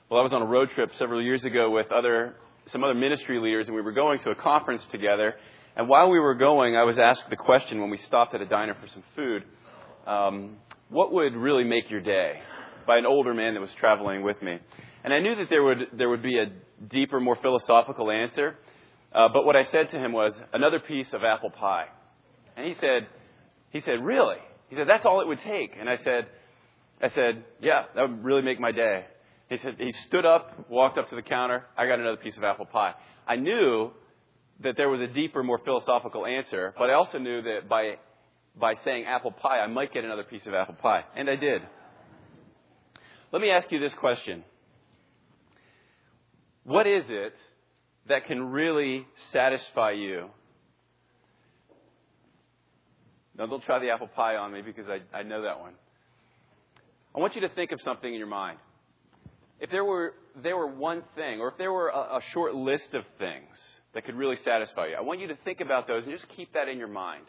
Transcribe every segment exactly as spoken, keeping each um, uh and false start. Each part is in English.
Well, I was on a road trip several years ago with other some other ministry leaders, and we were going to a conference together. And while we were going, I was asked the question when we stopped at a diner for some food, um, what would really make your day? By an older man that was traveling with me. And I knew that there would there would be a deeper, more philosophical answer. Uh, but what I said to him was, another piece of apple pie. And he said, he said, really? He said, that's all it would take. And I said, I said, yeah, that would really make my day. He said, he stood up, walked up to the counter. I got another piece of apple pie. I knew that there was a deeper, more philosophical answer, but I also knew that by by saying apple pie, I might get another piece of apple pie. And I did. Let me ask you this question. What is it that can really satisfy you? Now, don't try the apple pie on me because I, I know that one. I want you to think of something in your mind. If there were there were one thing, or if there were a, a short list of things that could really satisfy you, I want you to think about those and just keep that in your mind.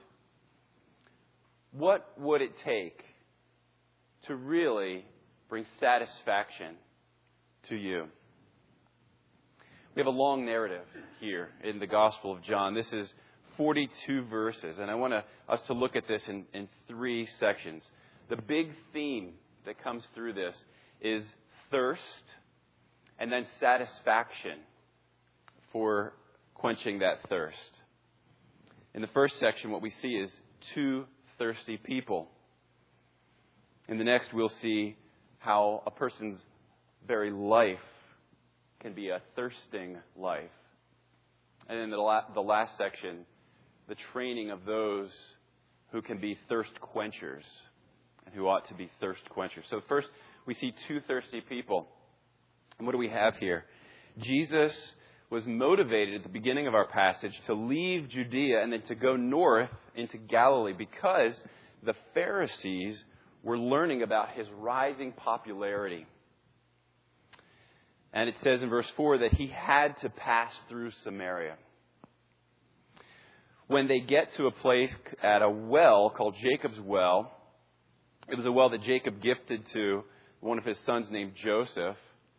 What would it take to really bring satisfaction to you? We have a long narrative here in the Gospel of John. This is forty-two verses, and I want to, us to look at this in, in three sections. The big theme that comes through this is thirst and then satisfaction for quenching that thirst. In the first section, what we see is two thirsty people. In the next, we'll see how a person's very life can be a thirsting life. And in the, la- the last section, the training of those who can be thirst quenchers and who ought to be thirst quenchers. So first, we see two thirsty people. And what do we have here? Jesus was motivated at the beginning of our passage to leave Judea and then to go north into Galilee because the Pharisees were learning about his rising popularity. And it says in verse four that he had to pass through Samaria. When they get to a place at a well called Jacob's Well, it was a well that Jacob gifted to one of his sons named Joseph.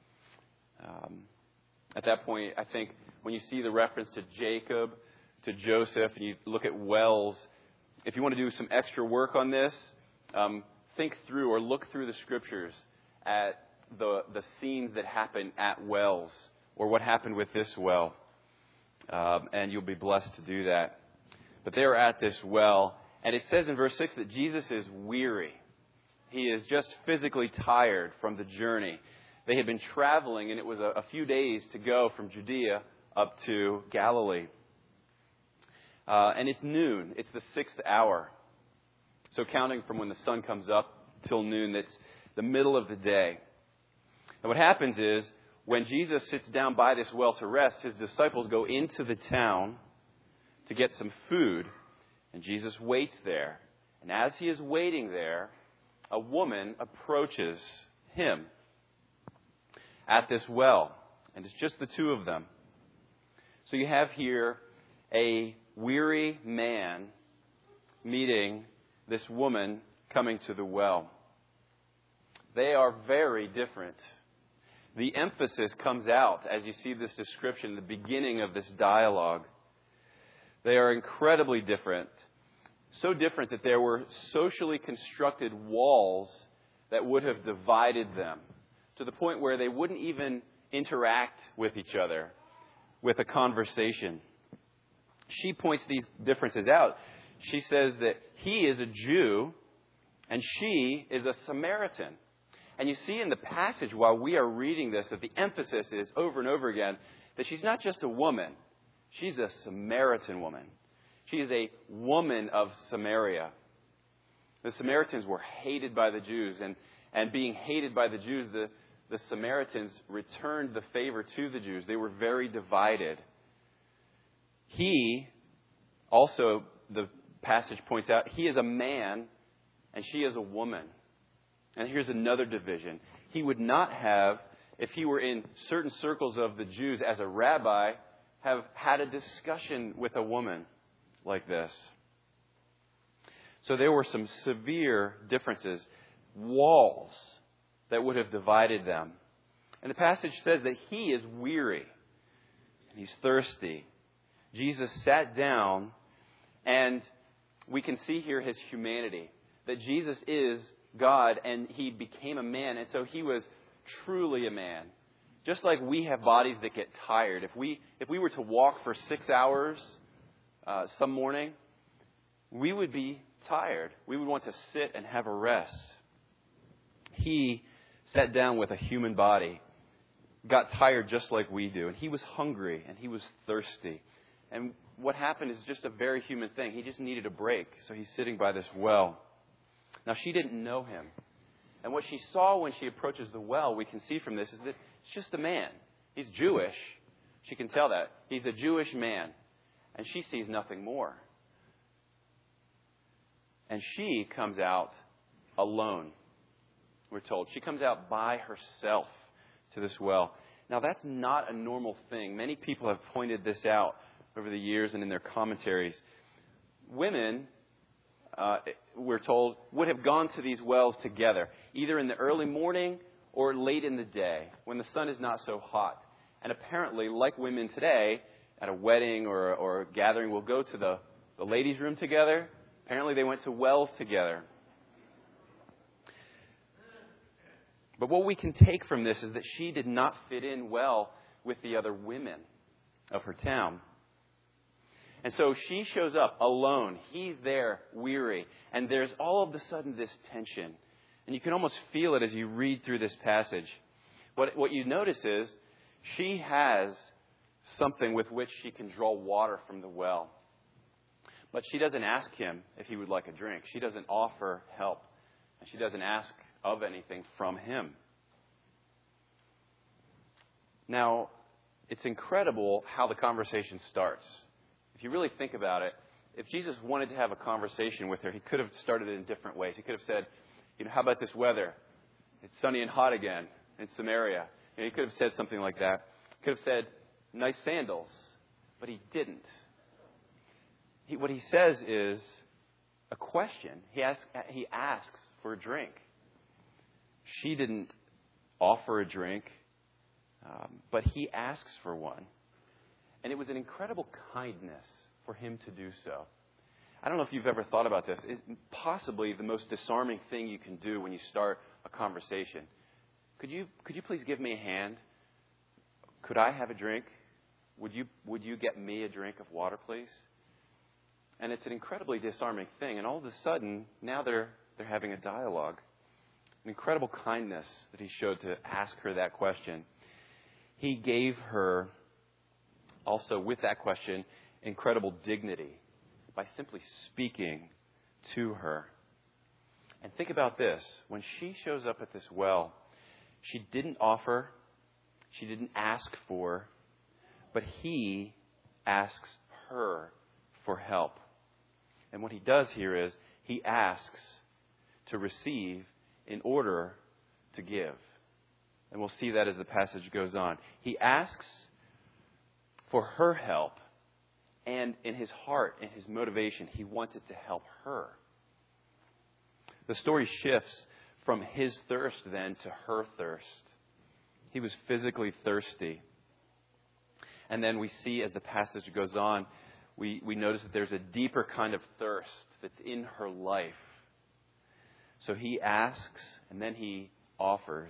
Um, at that point, I think when you see the reference to Jacob, to Joseph, and you look at wells, if you want to do some extra work on this, um, think through or look through the scriptures at the the scenes that happen at wells or what happened with this well. Um, and you'll be blessed to do that. But they are at this well, and it says in verse six that Jesus is weary. He is just physically tired from the journey. They had been traveling, and it was a, a few days to go from Judea up to Galilee. Uh, and it's noon. It's the sixth hour. So counting from when the sun comes up till noon, that's the middle of the day. And what happens is, when Jesus sits down by this well to rest, his disciples go into the town to get some food. And Jesus waits there. And as he is waiting there, a woman approaches him at this well. And it's just the two of them. So you have here a weary man meeting this woman coming to the well. They are very different. The emphasis comes out as you see this description, the beginning of this dialogue. They are incredibly different. So different that there were socially constructed walls that would have divided them to the point where they wouldn't even interact with each other with a conversation. She points these differences out. She says that he is a Jew and she is a Samaritan. And you see in the passage while we are reading this that the emphasis is over and over again that she's not just a woman. She's a Samaritan woman. She is a woman of Samaria. The Samaritans were hated by the Jews. And, and being hated by the Jews, the, the Samaritans returned the favor to the Jews. They were very divided. He, also the passage points out, he is a man and she is a woman. And here's another division. He would not have, if he were in certain circles of the Jews as a rabbi, have had a discussion with a woman like this. So there were some severe differences, walls that would have divided them. And the passage says that he is weary and he's thirsty. Jesus sat down, and we can see here his humanity, that Jesus is God and he became a man, and so he was truly a man. Just like we have bodies that get tired. If we if we were to walk for six hours uh, some morning, we would be tired. We would want to sit and have a rest. He sat down with a human body, got tired just like we do, and he was hungry and he was thirsty. And what happened is just a very human thing. He just needed a break, so he's sitting by this well. Now, she didn't know him. And what she saw when she approaches the well, we can see from this, is that it's just a man. He's Jewish. She can tell that. He's a Jewish man. And she sees nothing more. And she comes out alone, we're told. She comes out by herself to this well. Now, that's not a normal thing. Many people have pointed this out over the years and in their commentaries. Women, uh, we're told, would have gone to these wells together, either in the early morning or late in the day, when the sun is not so hot. And apparently, like women today, at a wedding or, or a gathering, will go to the, the ladies' room together. Apparently, they went to wells together. But what we can take from this is that she did not fit in well with the other women of her town. And so she shows up alone. He's there, weary. And there's all of a sudden this tension. And you can almost feel it as you read through this passage. What, what you notice is she has something with which she can draw water from the well. But she doesn't ask him if he would like a drink. She doesn't offer help. And she doesn't ask of anything from him. Now, it's incredible how the conversation starts. If you really think about it, if Jesus wanted to have a conversation with her, he could have started it in different ways. He could have said, you know, how about this weather? It's sunny and hot again in Samaria. You know, he could have said something like that. He could have said, nice sandals. But he didn't. He, what he says is a question. He asks, he asks for a drink. She didn't offer a drink, um, but he asks for one. And it was an incredible kindness for him to do so. I don't know if you've ever thought about this. It's possibly the most disarming thing you can do when you start a conversation. Could you could you please give me a hand? Could I have a drink? Would you would you get me a drink of water, please? And it's an incredibly disarming thing. And all of a sudden, now they're they're having a dialogue. An incredible kindness that he showed to ask her that question. He gave her also, with that question, incredible dignity by simply speaking to her. And think about this. When she shows up at this well, she didn't offer, she didn't ask for, but he asks her for help. And what he does here is he asks to receive in order to give. And we'll see that as the passage goes on. He asks for her help, and in his heart, in his motivation, he wanted to help her. The story shifts from his thirst then to her thirst. He was physically thirsty. And then we see as the passage goes on, we, we notice that there's a deeper kind of thirst that's in her life. So he asks, and then he offers.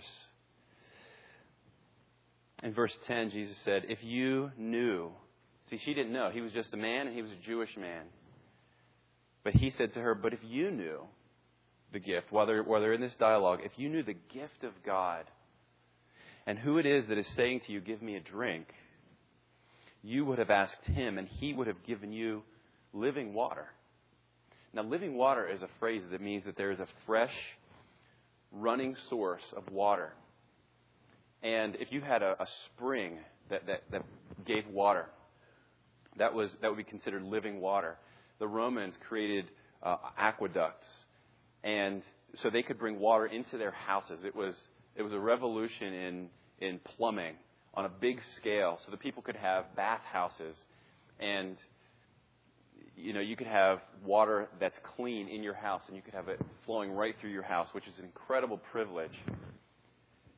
In verse ten, Jesus said, if you knew. See, she didn't know. He was just a man, and he was a Jewish man. But he said to her, but if you knew the gift, while they're, while they're in this dialogue, if you knew the gift of God, and who it is that is saying to you, give me a drink, you would have asked him, and he would have given you living water. Now, living water is a phrase that means that there is a fresh, running source of water. And if you had a, a spring that, that, that gave water, that was that would be considered living water. The Romans created uh, aqueducts, and so they could bring water into their houses. It was it was a revolution in in plumbing on a big scale, so that people could have bathhouses, and you know you could have water that's clean in your house, and you could have it flowing right through your house, which is an incredible privilege.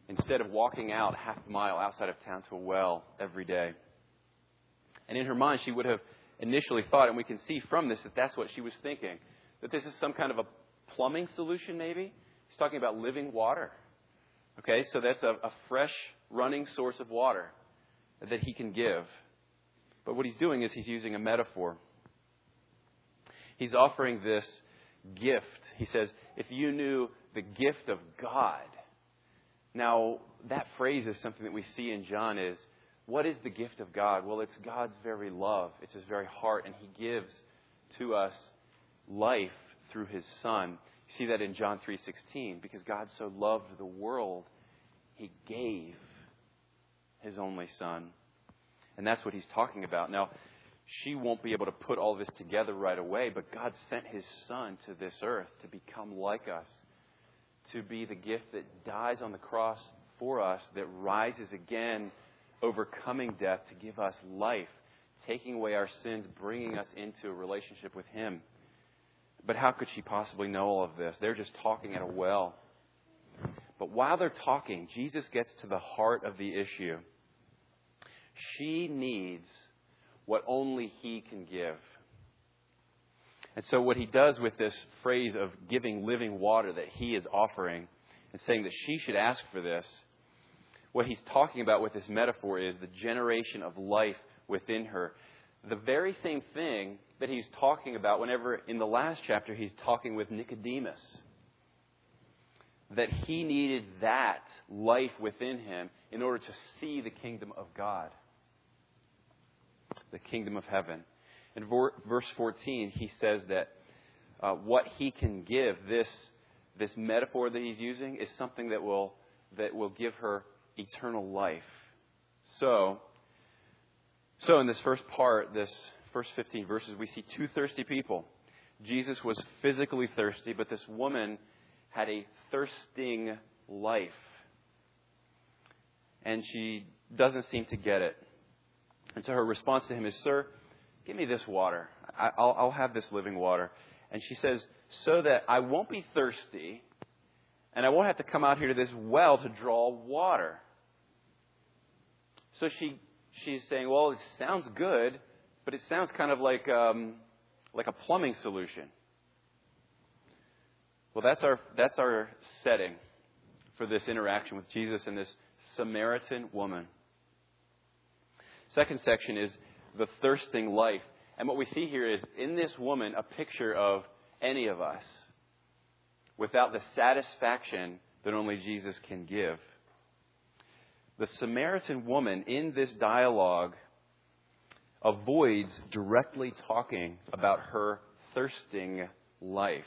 instead of walking out half a mile outside of town to a well every day. And in her mind, she would have initially thought, and we can see from this that that's what she was thinking, that this is some kind of a plumbing solution maybe. He's talking about living water. Okay, so that's a, a fresh running source of water that he can give. But what he's doing is he's using a metaphor. He's offering this gift. He says, if you knew the gift of God. Now, that phrase is something that we see in John is, what is the gift of God? Well, it's God's very love. It's His very heart. And He gives to us life through His Son. You see that in John three sixteen. Because God so loved the world, He gave His only Son. And that's what He's talking about. Now, she won't be able to put all this together right away, but God sent His Son to this earth to become like us, to be the gift that dies on the cross for us, that rises again, overcoming death to give us life, taking away our sins, bringing us into a relationship with Him. But how could she possibly know all of this? They're just talking at a well. But while they're talking, Jesus gets to the heart of the issue. She needs what only He can give. And so what He does with this phrase of giving living water that He is offering and saying that she should ask for this, what He's talking about with this metaphor is the generation of life within her. The very same thing that He's talking about whenever in the last chapter He's talking with Nicodemus. That he needed that life within him in order to see the kingdom of God. The kingdom of heaven. In verse fourteen, he says that uh, what he can give, this, this metaphor that he's using, is something that will, that will give her eternal life. So, so in this first part, this first fifteen verses, we see two thirsty people. Jesus was physically thirsty, but this woman had a thirsting life. And she doesn't seem to get it. And so her response to him is, "Sir, give me this water. I, I'll, I'll have this living water." And she says, "So that I won't be thirsty and I won't have to come out here to this well to draw water." So she she's saying, well, it sounds good, but it sounds kind of like um, like a plumbing solution. Well, that's our that's our setting for this interaction with Jesus and this Samaritan woman. Second section is the thirsting life. And what we see here is in this woman a picture of any of us without the satisfaction that only Jesus can give. The Samaritan woman in this dialogue avoids directly talking about her thirsting life.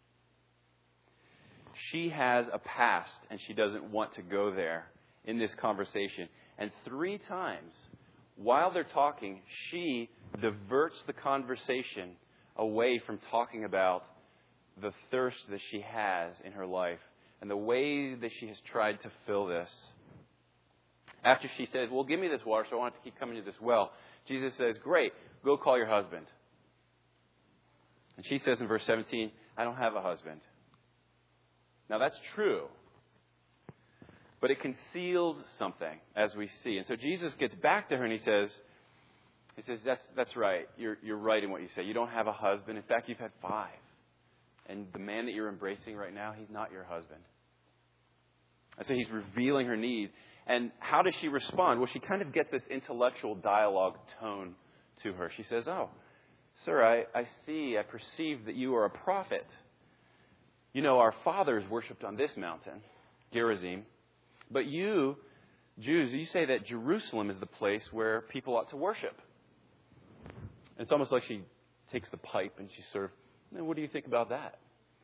She has a past and she doesn't want to go there in this conversation. And three times while they're talking, she diverts the conversation away from talking about the thirst that she has in her life and the way that she has tried to fill this. After she says, "Well, give me this water so I want to keep coming to this well," Jesus says, "Great, go call your husband." And she says in verse seventeen, "I don't have a husband." Now that's true, but it conceals something, as we see. And so Jesus gets back to her and he says, he says, that's that's right. You're you're right in what you say. You don't have a husband. In fact, you've had five. And the man that you're embracing right now, he's not your husband. And so he's revealing her need. And how does she respond? Well, she kind of gets this intellectual dialogue tone to her. She says, "Oh, sir, I, I see, I perceive that you are a prophet. You know, our fathers worshipped on this mountain, Gerizim. But you, Jews, you say that Jerusalem is the place where people ought to worship." And it's almost like she takes the pipe and she sort of, "Now, what do you think about that?"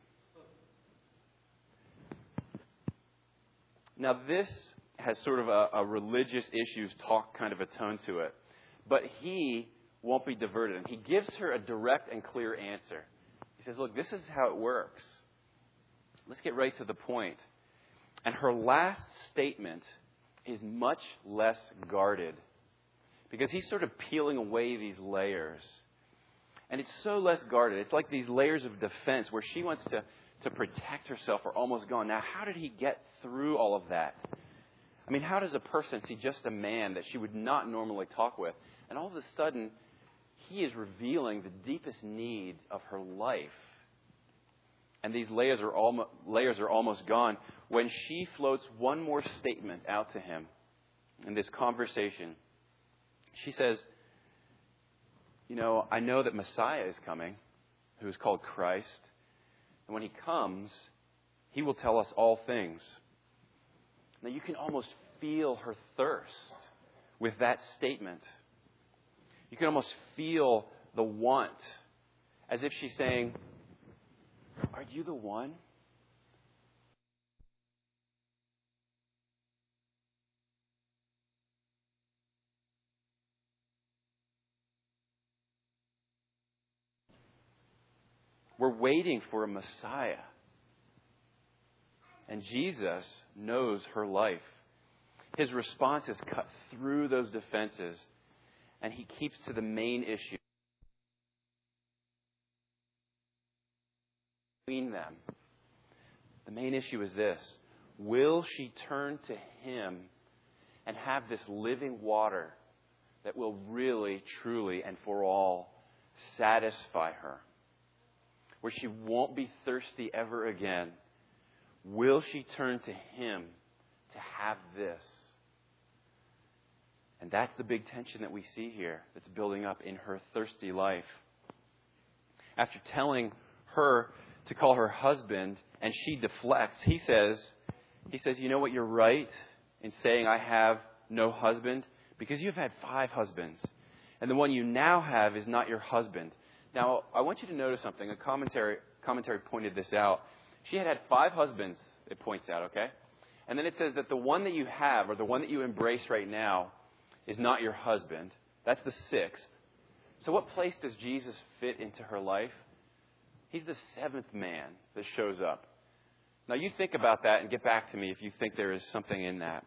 Now, this has sort of a, a religious issues talk kind of a tone to it. But he won't be diverted. And he gives her a direct and clear answer. He says, "Look, this is how it works. Let's get right to the point." And her last statement is much less guarded because he's sort of peeling away these layers. And it's so less guarded. It's like these layers of defense where she wants to, to protect herself are almost gone. Now, how did he get through all of that? I mean, how does a person see just a man that she would not normally talk with, and all of a sudden, he is revealing the deepest need of her life? And these layers are, almo- layers are almost gone when she floats one more statement out to him in this conversation. She says, you know, I know that Messiah is coming, who is called Christ. And when he comes, he will tell us all things. Now, you can almost feel her thirst with that statement. You can almost feel the want, as if she's saying, are you the one? We're waiting for a Messiah. And Jesus knows her life. His response is cut through those defenses, and he keeps to the main issue between them. The main issue is this: will she turn to him and have this living water that will really, truly, and for all satisfy her? Where she won't be thirsty ever again. Will she turn to him to have this? And that's the big tension that we see here that's building up in her thirsty life. After telling her to call her husband, and she deflects, he says, he says, you know what, you're right in saying I have no husband, because you've had five husbands, and the one you now have is not your husband. Now, I want you to notice something. A commentary commentary pointed this out. She had had five husbands, it points out, okay? And then it says that the one that you have, or the one that you embrace right now, is not your husband. That's the sixth. So what place does Jesus fit into her life? He's the seventh man that shows up. Now, you think about that and get back to me if you think there is something in that.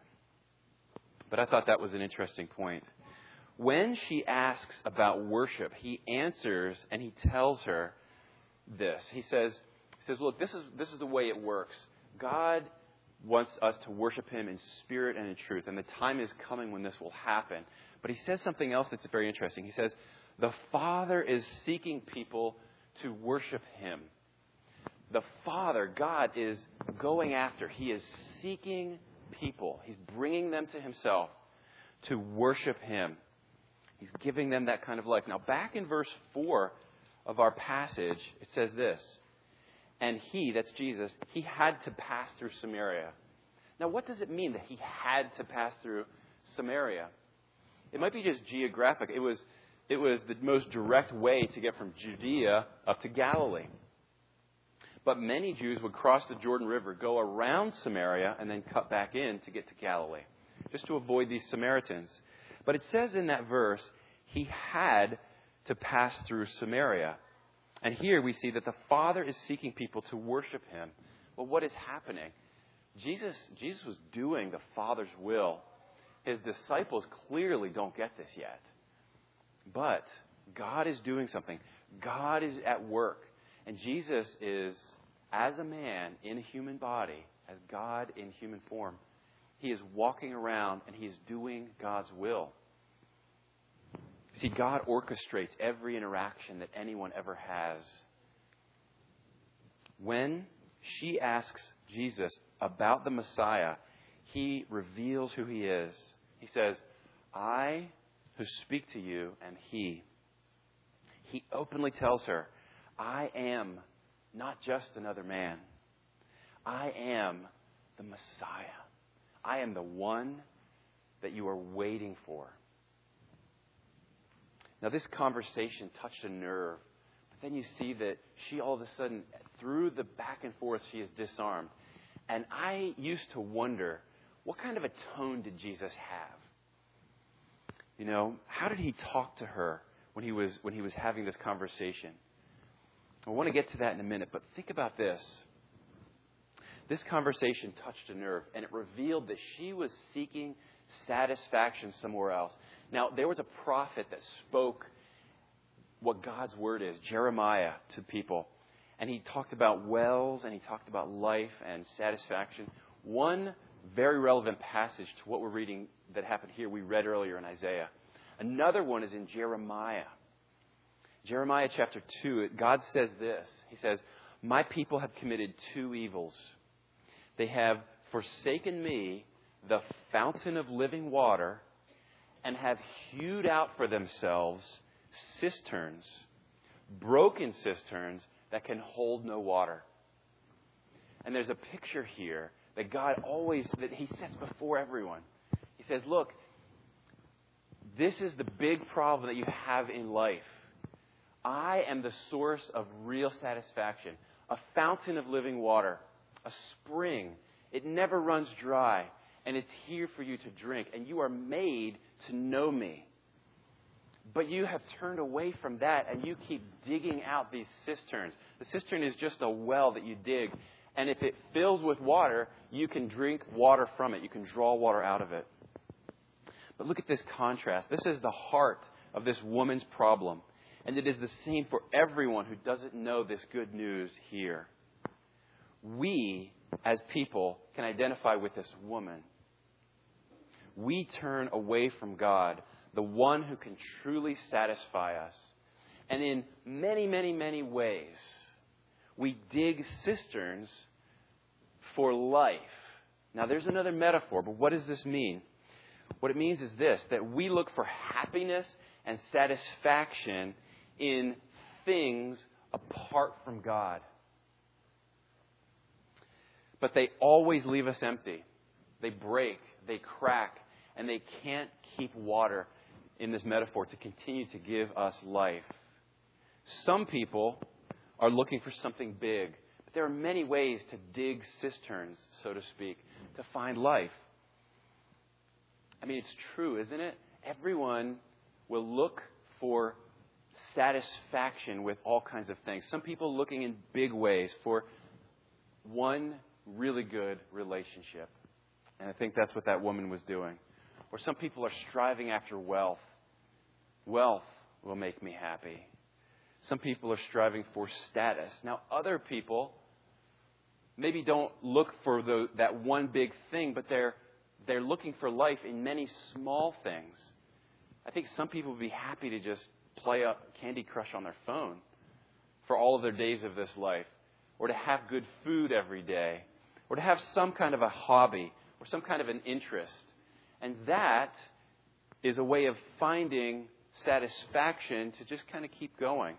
But I thought that was an interesting point. When she asks about worship, he answers and he tells her this. He says, he says, look, this is this is the way it works. God wants us to worship him in spirit and in truth. And the time is coming when this will happen. But he says something else that's very interesting. He says, the Father is seeking people to worship him. The Father, God, is going after. He is seeking people. He's bringing them to himself to worship him. He's giving them that kind of life. Now, back in verse four of our passage, it says this. And he, that's Jesus, he had to pass through Samaria. Now, what does it mean that he had to pass through Samaria? It might be just geographic. It was, it was the most direct way to get from Judea up to Galilee. But many Jews would cross the Jordan River, go around Samaria, and then cut back in to get to Galilee, just to avoid these Samaritans. But it says in that verse, he had to pass through Samaria. And here we see that the Father is seeking people to worship him. Well, what is happening? Jesus, Jesus was doing the Father's will. His disciples clearly don't get this yet. But God is doing something. God is at work. And Jesus is, as a man in a human body, as God in human form, he is walking around and he is doing God's will. See, God orchestrates every interaction that anyone ever has. When she asks Jesus about the Messiah, he reveals who he is. He says, I who speak to you am he. He openly tells her, I am not just another man. I am the Messiah. I am the one that you are waiting for. Now, this conversation touched a nerve. But then you see that she all of a sudden, through the back and forth, she is disarmed. And I used to wonder, what kind of a tone did Jesus have? You know, how did he talk to her when he was when he was having this conversation? I want to get to that in a minute, but think about this. This conversation touched a nerve, and it revealed that she was seeking satisfaction somewhere else. Now, there was a prophet that spoke what God's word is, Jeremiah, to people. And he talked about wells, and he talked about life and satisfaction. One Very relevant passage to what we're reading that happened here. We read earlier in Isaiah. Another one is in Jeremiah. Jeremiah chapter two, God says this. He says, my people have committed two evils. They have forsaken me, the fountain of living water, and have hewed out for themselves cisterns, broken cisterns that can hold no water. And there's a picture here that God always, that He sets before everyone. He says, look, this is the big problem that you have in life. I am the source of real satisfaction, a fountain of living water, a spring. It never runs dry, and it's here for you to drink, and you are made to know me. But you have turned away from that, and you keep digging out these cisterns. The cistern is just a well that you dig, and if it fills with water, you can drink water from it. You can draw water out of it. But look at this contrast. This is the heart of this woman's problem. And it is the same for everyone who doesn't know this good news here. We, as people, can identify with this woman. We turn away from God, the one who can truly satisfy us. And in many, many, many ways, we dig cisterns for life. Now, there's another metaphor, but what does this mean? What it means is this, that we look for happiness and satisfaction in things apart from God. But they always leave us empty. They break, they crack, and they can't keep water, in this metaphor, to continue to give us life. Some people are looking for something big, but there are many ways to dig cisterns, so to speak, to find life. I mean, it's true, isn't it? Everyone will look for satisfaction with all kinds of things. Some people looking in big ways for one really good relationship. And I think that's what that woman was doing. Or some people are striving after wealth. Wealth will make me happy. Some people are striving for status. Now, other people maybe don't look for the, that one big thing, but they're they're looking for life in many small things. I think some people would be happy to just play a Candy Crush on their phone for all of their days of this life, or to have good food every day, or to have some kind of a hobby or some kind of an interest. And that is a way of finding satisfaction to just kind of keep going.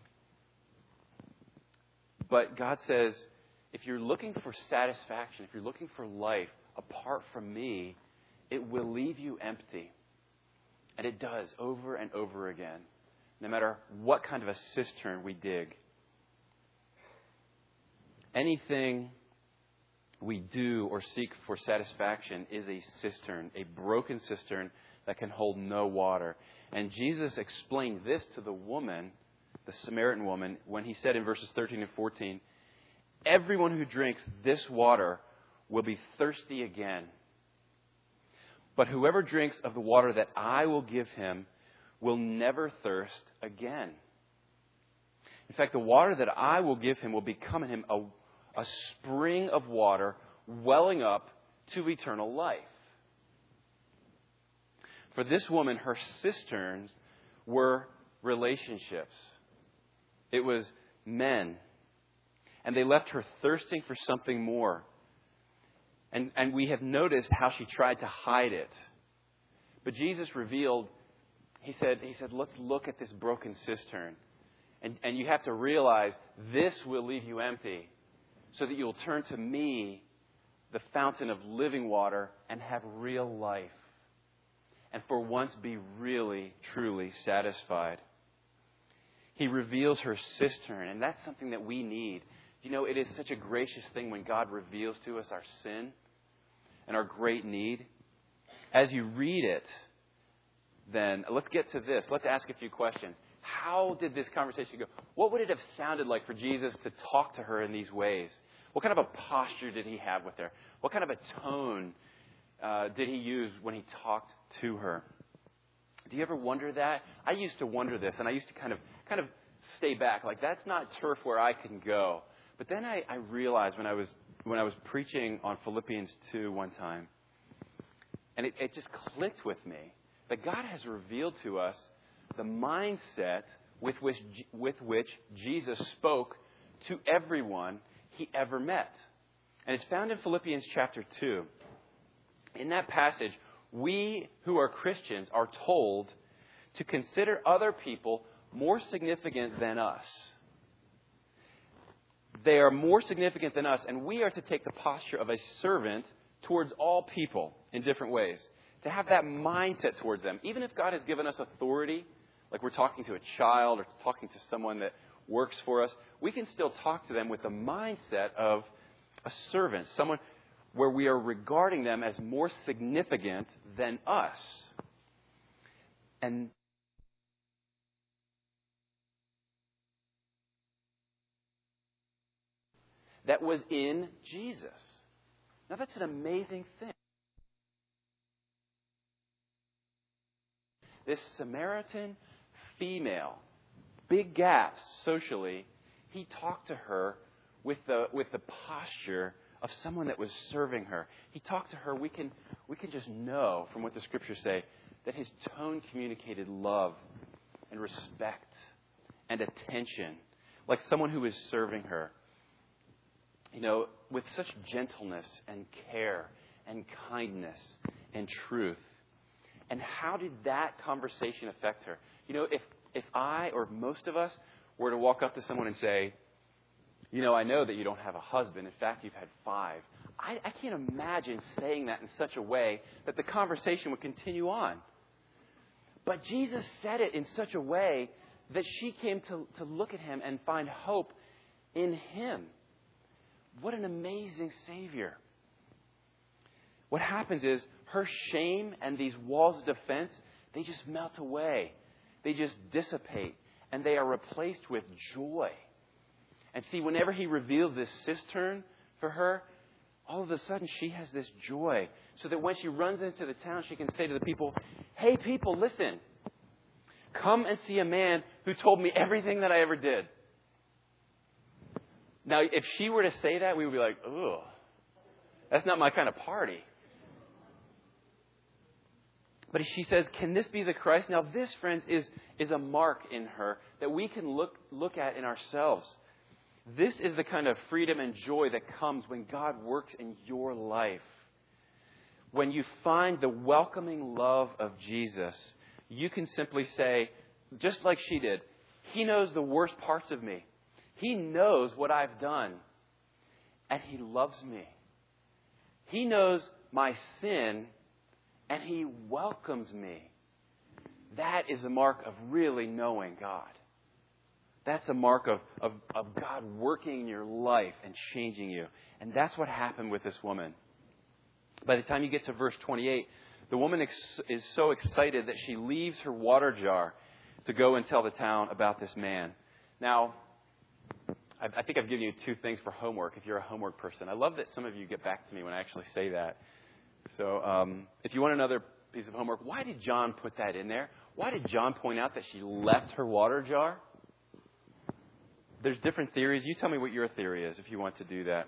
But God says, if you're looking for satisfaction, if you're looking for life apart from me, it will leave you empty. And it does over and over again, no matter what kind of a cistern we dig. Anything we do or seek for satisfaction is a cistern, a broken cistern that can hold no water. And Jesus explained this to the woman, the Samaritan woman, when He said in verses thirteen and fourteen, everyone who drinks this water will be thirsty again. But whoever drinks of the water that I will give him will never thirst again. In fact, the water that I will give him will become in him a, a spring of water welling up to eternal life. For this woman, her cisterns were relationships. It was men. And they left her thirsting for something more. And, and we have noticed how she tried to hide it. But Jesus revealed, He said, He said, let's look at this broken cistern. And, and you have to realize this will leave you empty so that you'll turn to me, the fountain of living water, and have real life. And for once be really, truly satisfied. He reveals her cistern, and that's something that we need. You know, it is such a gracious thing when God reveals to us our sin and our great need. As you read it, then let's get to this. Let's ask a few questions. How did this conversation go? What would it have sounded like for Jesus to talk to her in these ways? What kind of a posture did He have with her? What kind of a tone uh, did He use when He talked to her? Do you ever wonder that? I used to wonder this, and I used to kind of kind of stay back. Like, that's not turf where I can go. But then I, I realized when I was when I was preaching on Philippians two one time, and it, it just clicked with me that God has revealed to us the mindset with which, with which Jesus spoke to everyone he ever met. And it's found in Philippians chapter two. In that passage, we who are Christians are told to consider other people more significant than us. They are more significant than us, and we are to take the posture of a servant towards all people in different ways. To have that mindset towards them. Even if God has given us authority, like we're talking to a child or talking to someone that works for us, we can still talk to them with the mindset of a servant, someone where we are regarding them as more significant than us. And that was in Jesus. Now that's an amazing thing. This Samaritan female, big gaps socially, he talked to her with the with the posture of someone that was serving her. He talked to her, we can we can just know from what the scriptures say that his tone communicated love and respect and attention, like someone who is serving her. You know, with such gentleness and care and kindness and truth. And how did that conversation affect her? You know, if, if I or most of us were to walk up to someone and say, you know, I know that you don't have a husband. In fact, you've had five. I, I can't imagine saying that in such a way that the conversation would continue on. But Jesus said it in such a way that she came to, to look at him and find hope in him. What an amazing Savior. What happens is her shame and these walls of defense, they just melt away. They just dissipate. And they are replaced with joy. And see, whenever he reveals this cistern for her, all of a sudden she has this joy. So that when she runs into the town, she can say to the people, hey people, listen. Come and see a man who told me everything that I ever did. Now, if she were to say that, we would be like, ugh, that's not my kind of party. But she says, can this be the Christ? Now, this, friends, is, is a mark in her that we can look, look at in ourselves. This is the kind of freedom and joy that comes when God works in your life. When you find the welcoming love of Jesus, you can simply say, just like she did, He knows the worst parts of me. He knows what I've done. And He loves me. He knows my sin, and He welcomes me. That is a mark of really knowing God. That's a mark of, of, of God working in your life and changing you. And that's what happened with this woman. By the time you get to verse twenty-eight, the woman ex- is so excited that she leaves her water jar to go and tell the town about this man. Now, I, I think I've given you two things for homework if you're a homework person. I love that some of you get back to me when I actually say that. So um, if you want another piece of homework, why did John put that in there? Why did John point out that she left her water jar? There's different theories. You tell me what your theory is if you want to do that.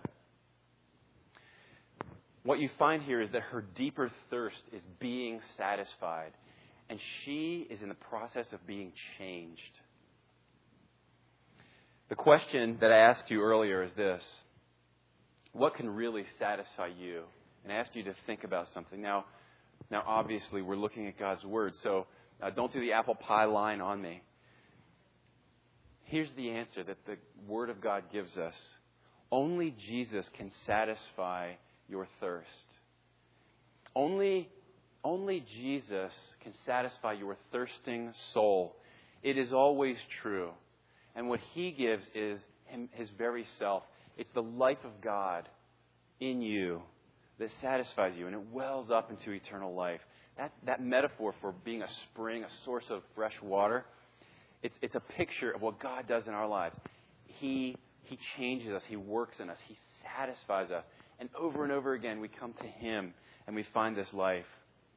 What you find here is that her deeper thirst is being satisfied. And she is in the process of being changed. The question that I asked you earlier is this. What can really satisfy you? And I asked you to think about something. Now, now obviously, we're looking at God's Word. So uh, don't do the apple pie line on me. Here's the answer that the Word of God gives us. Only Jesus can satisfy your thirst. Only, only Jesus can satisfy your thirsting soul. It is always true. And what He gives is him, His very self. It's the life of God in you that satisfies you, and it wells up into eternal life. That, that metaphor for being a spring, a source of fresh water, it's, it's a picture of what God does in our lives. He, he changes us. He works in us. He satisfies us. And over and over again, we come to Him and we find this life.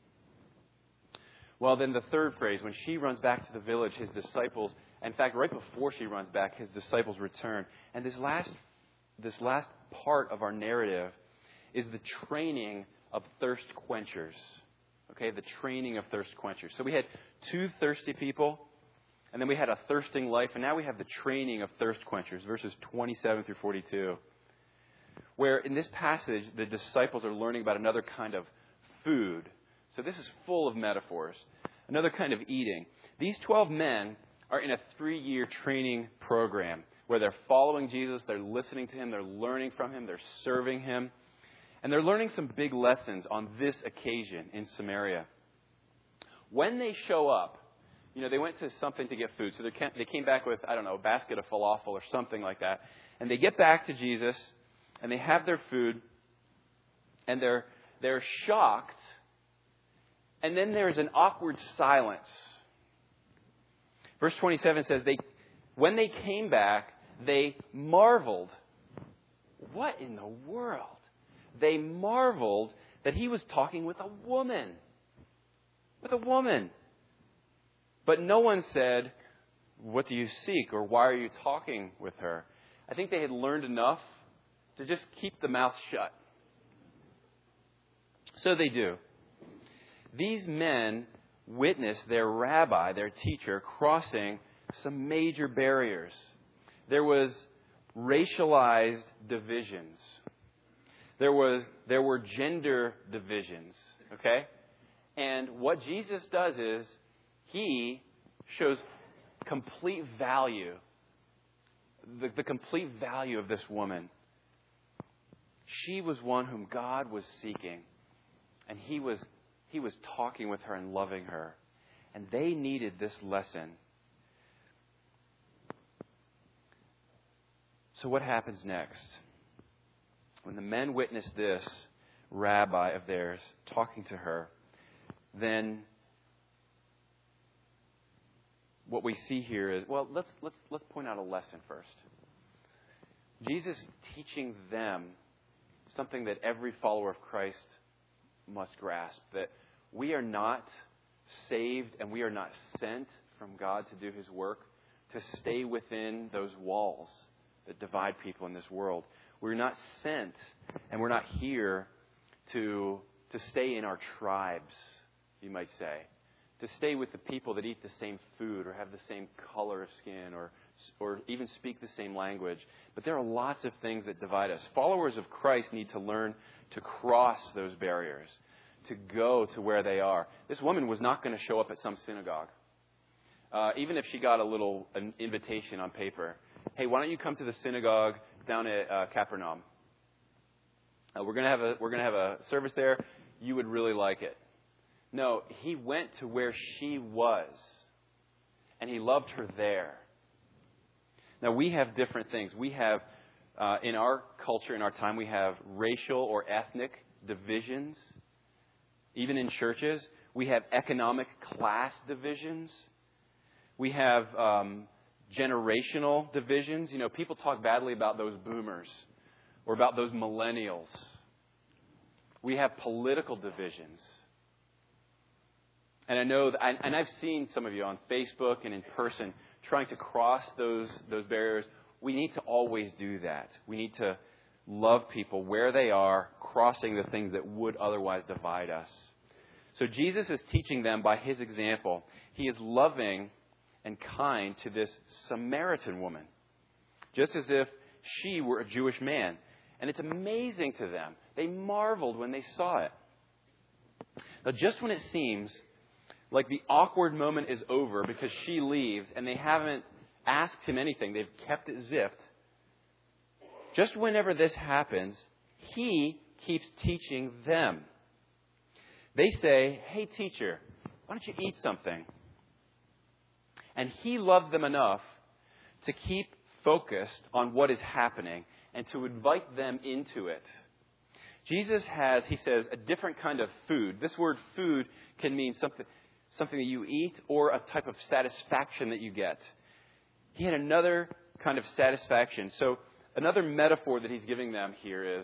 Well, then the third phrase, when she runs back to the village, His disciples, in fact, right before she runs back, His disciples return. And this last this last part of our narrative is the training of thirst quenchers. Okay, the training of thirst quenchers. So we had two thirsty people, and then we had a thirsting life, and now we have the training of thirst quenchers, verses twenty-seven through forty-two, where in this passage, the disciples are learning about another kind of food. So this is full of metaphors. Another kind of eating. These twelve men are in a three-year training program where they're following Jesus, they're listening to Him, they're learning from Him, they're serving Him. And they're learning some big lessons on this occasion in Samaria. When they show up, you know, they went to something to get food. So they came back with, I don't know, a basket of falafel or something like that. And they get back to Jesus, and they have their food, and they're they're shocked. And then there's an awkward silence. Verse twenty-seven says, "They, when they came back, they marveled." What in the world? They marveled that He was talking with a woman. With a woman. But no one said, "What do you seek?" or "Why are you talking with her?" I think they had learned enough to just keep the mouth shut. So they do. These men witnessed their rabbi, their teacher, crossing some major barriers. There was racialized divisions. There was there were gender divisions, okay? And what Jesus does is He shows complete value, the, the complete value of this woman. She was one whom God was seeking, and He was He was talking with her and loving her. And they needed this lesson. So what happens next? When the men witness this rabbi of theirs talking to her, then what we see here is, well, let's let's let's point out a lesson first. Jesus teaching them something that every follower of Christ must grasp, that we are not saved and we are not sent from God to do His work to stay within those walls that divide people in this world. We're not sent, and we're not here to to stay in our tribes, you might say. To stay with the people that eat the same food or have the same color of skin or or even speak the same language. But there are lots of things that divide us. Followers of Christ need to learn to cross those barriers, to go to where they are. This woman was not going to show up at some synagogue. Uh, even if she got a little an invitation on paper. Hey, why don't you come to the synagogue down at uh, Capernaum? Uh, we're gonna have a we're gonna have a service there. You would really like it. No, He went to where she was, and He loved her there. Now we have different things. We have uh, in our culture, in our time, we have racial or ethnic divisions. Even in churches, we have economic class divisions. We have um, generational divisions. You know, people talk badly about those boomers or about those millennials. We have political divisions. And I know, that, and I've seen some of you on Facebook and in person trying to cross those those barriers. We need to always do that. We need to love people where they are, crossing the things that would otherwise divide us. So Jesus is teaching them by His example. He is loving and kind to this Samaritan woman, just as if she were a Jewish man. And it's amazing to them. They marveled when they saw it. Now, just when it seems like the awkward moment is over because she leaves and they haven't asked Him anything, they've kept it zipped, just whenever this happens, He keeps teaching them. They say, "Hey, teacher, why don't you eat something?" And He loves them enough to keep focused on what is happening and to invite them into it. Jesus has, He says, a different kind of food. This word food can mean something, something that you eat or a type of satisfaction that you get. He had another kind of satisfaction. So another metaphor that He's giving them here is,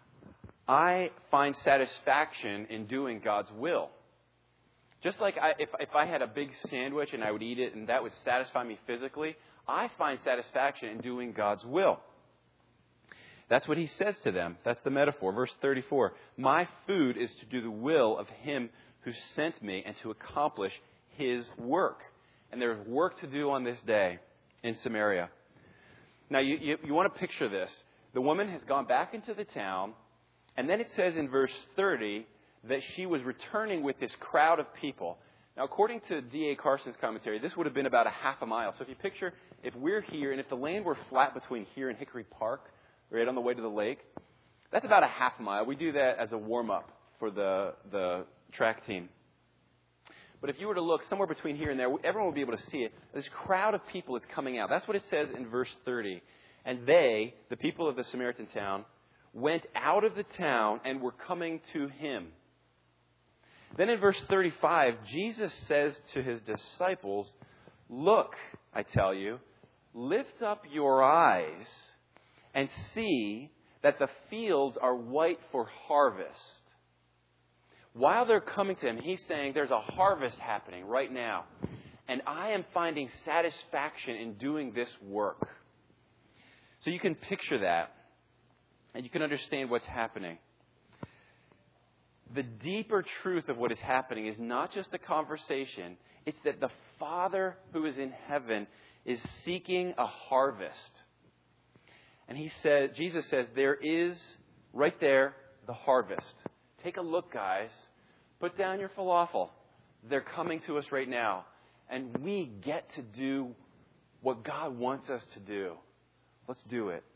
I find satisfaction in doing God's will. Just like I, if, if I had a big sandwich and I would eat it and that would satisfy me physically, I find satisfaction in doing God's will. That's what he says to them. That's the metaphor. Verse thirty-four. My food is to do the will of him who sent me and to accomplish his work. And there's work to do on this day in Samaria. Now, you, you, you want to picture this. The woman has gone back into the town. And then it says in verse thirty that she was returning with this crowd of people. Now, according to D A Carson's commentary, this would have been about a half a mile. So if you picture, if we're here and if the land were flat between here and Hickory Park, right on the way to the lake, that's about a half a mile. We do that as a warm-up for the, the track team. But if you were to look somewhere between here and there, everyone would be able to see it. This crowd of people is coming out. That's what it says in verse thirty. And they, the people of the Samaritan town, went out of the town and were coming to him. Then in verse thirty-five, Jesus says to his disciples, look, I tell you, lift up your eyes and see that the fields are white for harvest. While they're coming to him, he's saying there's a harvest happening right now. And I am finding satisfaction in doing this work. So you can picture that. And you can understand what's happening. The deeper truth of what is happening is not just the conversation. It's that the Father who is in heaven is seeking a harvest. And he said, Jesus says, there is right there the harvest. Take a look, guys. Put down your falafel. They're coming to us right now. And we get to do what God wants us to do. Let's do it.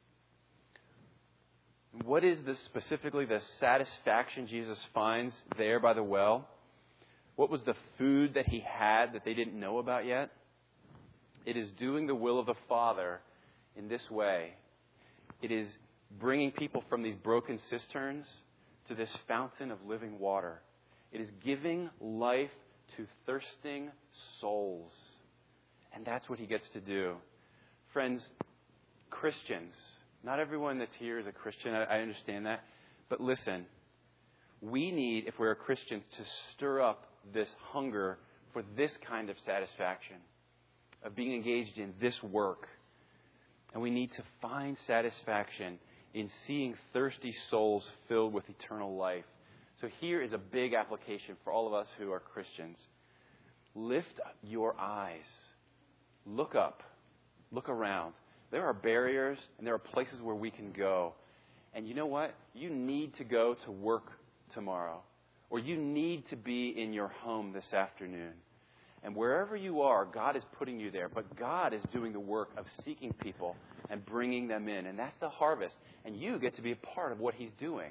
What is this specifically the satisfaction Jesus finds there by the well? What was the food that he had that they didn't know about yet? It is doing the will of the Father in this way. It is bringing people from these broken cisterns to this fountain of living water. It is giving life to thirsting souls. And that's what he gets to do. Friends, Christians, not everyone that's here is a Christian. I, I understand that. But listen, we need, if we're Christians, to stir up this hunger for this kind of satisfaction, of being engaged in this work. And we need to find satisfaction in seeing thirsty souls filled with eternal life. So here is a big application for all of us who are Christians. Lift your eyes. Look up. Look around. There are barriers and there are places where we can go. And you know what? You need to go to work tomorrow. Or you need to be in your home this afternoon. And wherever you are, God is putting you there. But God is doing the work of seeking people and bringing them in. And that's the harvest. And you get to be a part of what He's doing.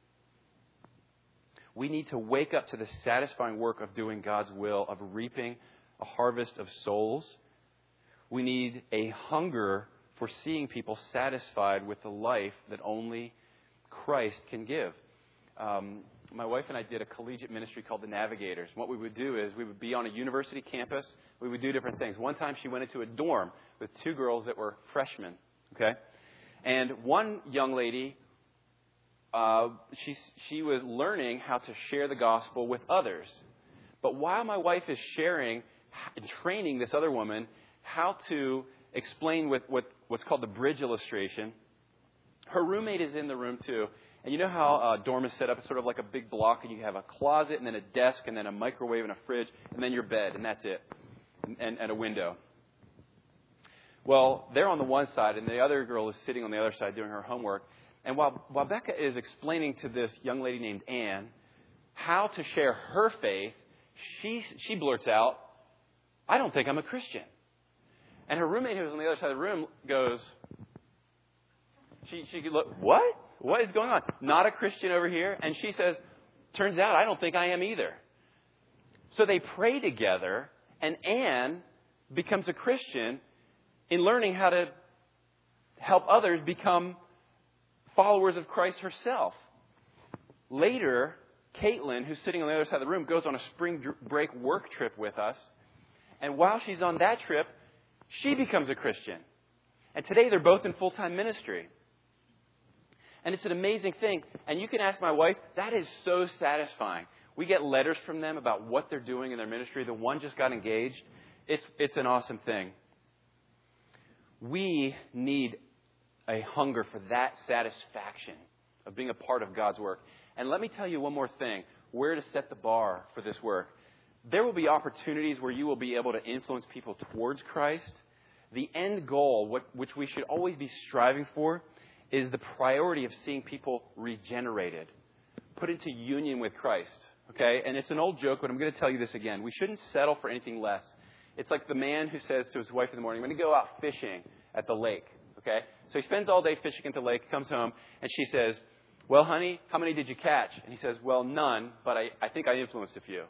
We need to wake up to the satisfying work of doing God's will, of reaping a harvest of souls. We need a hunger for seeing people satisfied with the life that only Christ can give. Um, my wife and I did a collegiate ministry called The Navigators. What we would do is we would be on a university campus. We would do different things. One time she went into a dorm with two girls that were freshmen. Okay, and one young lady, uh, she she was learning how to share the gospel with others. But while my wife is sharing and training this other woman how to explain with what, what's called the bridge illustration, her roommate is in the room too. And you know how a dorm is set up? It's sort of like a big block, and you have a closet, and then a desk, and then a microwave, and a fridge, and then your bed, and that's it, and, and, and a window. Well, they're on the one side, and the other girl is sitting on the other side doing her homework. And while, while Becca is explaining to this young lady named Anne how to share her faith, she she blurts out, "I don't think I'm a Christian." And her roommate, who's on the other side of the room, goes, she she could look, "What? What is going on? Not a Christian over here." And she says, "Turns out I don't think I am either." So they pray together, and Anne becomes a Christian in learning how to help others become followers of Christ herself. Later, Caitlin, who's sitting on the other side of the room, goes on a spring break work trip with us. And while she's on that trip, she becomes a Christian. And today they're both in full-time ministry. And it's an amazing thing. And you can ask my wife, that is so satisfying. We get letters from them about what they're doing in their ministry. The one just got engaged. It's, it's an awesome thing. We need a hunger for that satisfaction of being a part of God's work. And let me tell you one more thing, where to set the bar for this work. There will be opportunities where you will be able to influence people towards Christ. The end goal, what, which we should always be striving for, is the priority of seeing people regenerated, put into union with Christ. Okay? And it's an old joke, but I'm going to tell you this again. We shouldn't settle for anything less. It's like the man who says to his wife in the morning, I'm going to go out fishing at the lake. Okay? So he spends all day fishing at the lake, comes home, and she says, well, honey, how many did you catch? And he says, well, none, but I, I think I influenced a few.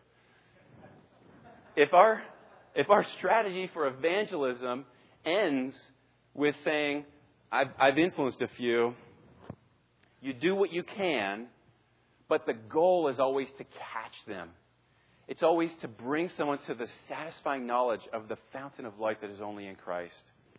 If our, if our strategy for evangelism ends with saying, I've, I've influenced a few, you do what you can, but the goal is always to catch them. It's always to bring someone to the satisfying knowledge of the fountain of life that is only in Christ.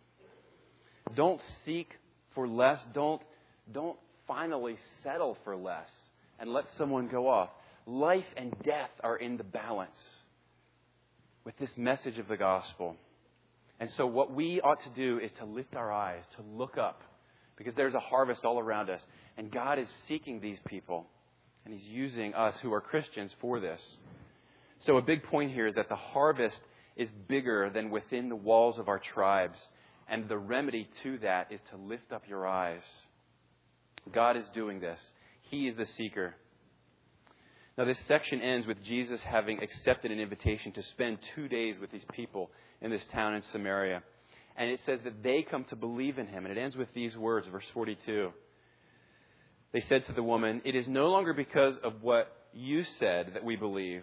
Don't seek for less. Don't, don't finally settle for less and let someone go off. Life and death are in the balance with this message of the gospel. And so what we ought to do is to lift our eyes, to look up, because there's a harvest all around us. And God is seeking these people, and He's using us who are Christians for this. So a big point here is that the harvest is bigger than within the walls of our tribes. And the remedy to that is to lift up your eyes. God is doing this. He is the seeker. Now, this section ends with Jesus having accepted an invitation to spend two days with these people in this town in Samaria. And it says that they come to believe in Him. And it ends with these words, verse forty-two. They said to the woman, it is no longer because of what you said that we believe.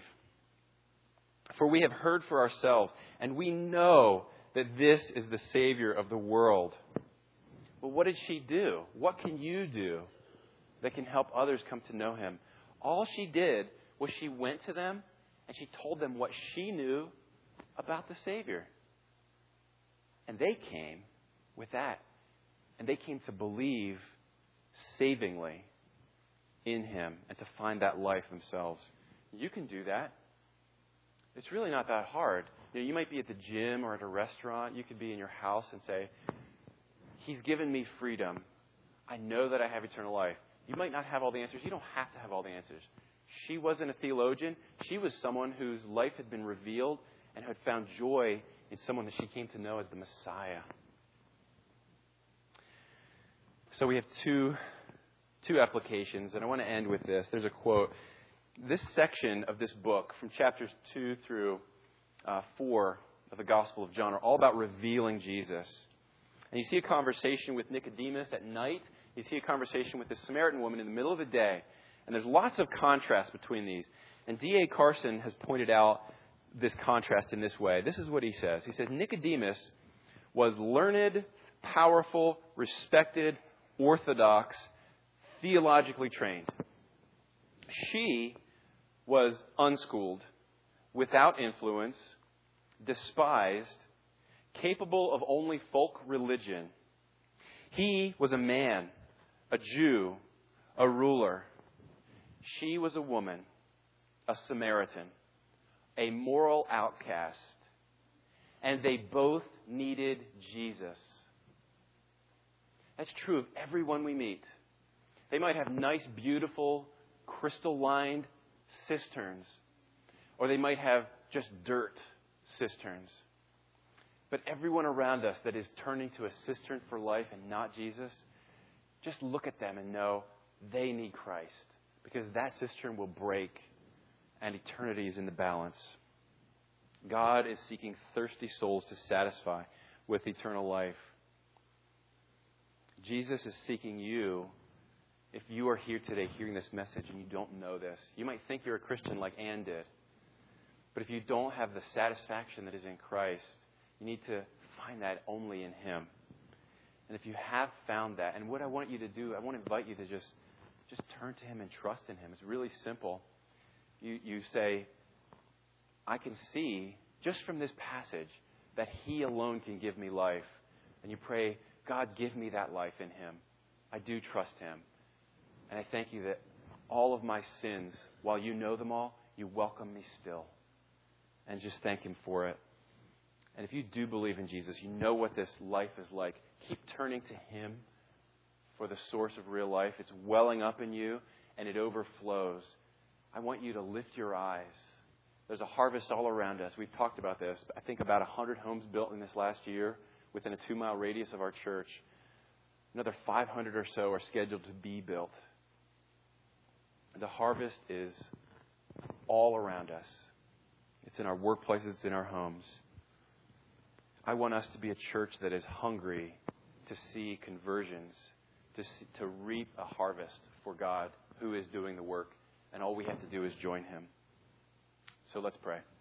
For we have heard for ourselves, and we know that this is the Savior of the world. Well, what did she do? What can you do that can help others come to know Him? All she did was she went to them and she told them what she knew about the Savior. And they came with that. And they came to believe savingly in Him and to find that life themselves. You can do that. It's really not that hard. You know, you might be at the gym or at a restaurant. You could be in your house and say, He's given me freedom. I know that I have eternal life. You might not have all the answers. You don't have to have all the answers. She wasn't a theologian. She was someone whose life had been revealed and had found joy in someone that she came to know as the Messiah. So we have two, two applications, and I want to end with this. There's a quote. This section of this book, from chapters two through uh, four of the Gospel of John, are all about revealing Jesus. And you see a conversation with Nicodemus at night. You see a conversation with the Samaritan woman in the middle of the day. And there's lots of contrast between these. And D A Carson has pointed out this contrast in this way. This is what he says. He says, Nicodemus was learned, powerful, respected, orthodox, theologically trained. She was unschooled, without influence, despised, capable of only folk religion. He was a man, a Jew, a ruler. She was a woman, a Samaritan, a moral outcast. And they both needed Jesus. That's true of everyone we meet. They might have nice, beautiful, crystal-lined cisterns. Or they might have just dirt cisterns. But everyone around us that is turning to a cistern for life and not Jesus, just look at them and know they need Christ. Because that cistern will break and eternity is in the balance. God is seeking thirsty souls to satisfy with eternal life. Jesus is seeking you. If you are here today hearing this message and you don't know this, you might think you're a Christian like Anne did. But if you don't have the satisfaction that is in Christ, you need to find that only in Him. And if you have found that, and what I want you to do, I want to invite you to just, just turn to Him and trust in Him. It's really simple. You, you say, I can see just from this passage that He alone can give me life. And you pray, God, give me that life in Him. I do trust Him. And I thank you that all of my sins, while you know them all, you welcome me still. And just thank Him for it. And if you do believe in Jesus, you know what this life is like. Keep turning to Him for the source of real life. It's welling up in you, and it overflows. I want you to lift your eyes. There's a harvest all around us. We've talked about this. I think about one hundred homes built in this last year within a two-mile radius of our church. Another five hundred or so are scheduled to be built. The harvest is all around us. It's in our workplaces. It's in our homes. I want us to be a church that is hungry to see conversions, to see, to reap a harvest for God who is doing the work. And all we have to do is join Him. So let's pray.